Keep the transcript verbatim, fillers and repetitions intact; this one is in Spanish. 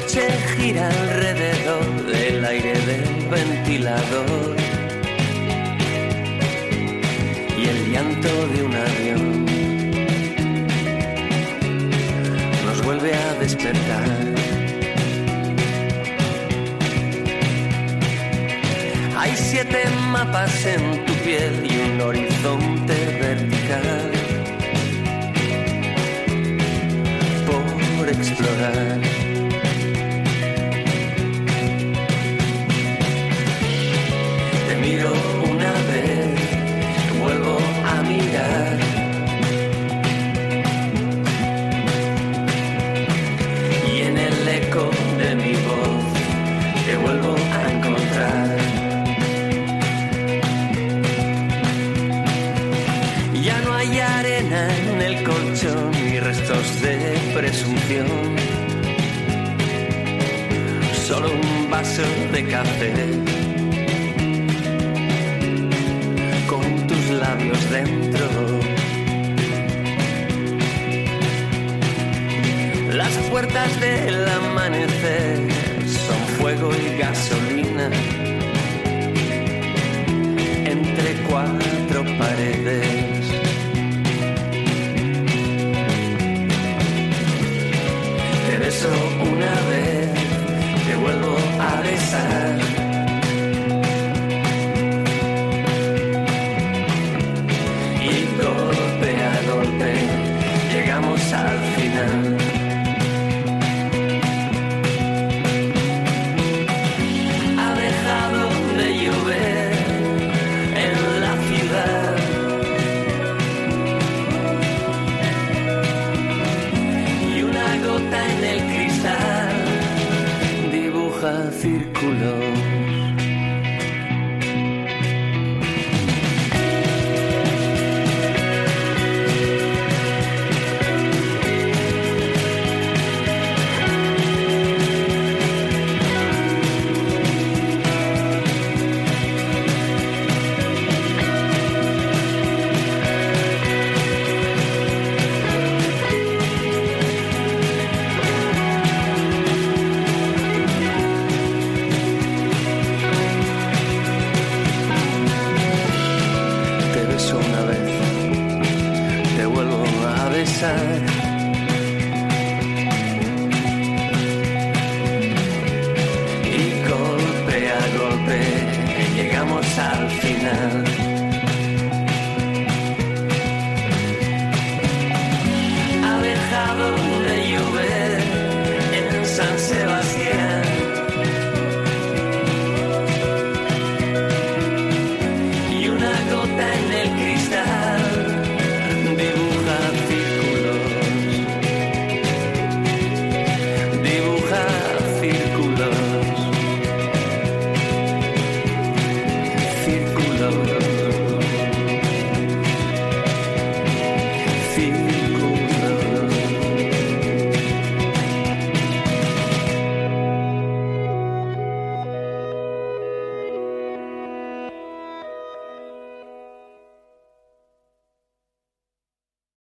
coche gira alrededor del aire del ventilador y el llanto de un avión nos vuelve a despertar. Hay siete mapas en tu piel y un horizonte vertical por explorar. Te miro una vez, te vuelvo a mirar. Y en el eco de mi voz te vuelvo a encontrar. Ya no hay arena en el colchón ni restos de presunción. Solo un vaso de café con tus labios dentro. Las puertas del amanecer son fuego y gasolina entre cuatro paredes. Te beso una vez, te vuelvo a besar. Y golpe a golpe llegamos al final. Ha dejado de llover en la ciudad. Y una gota en el cristal dibuja círculos.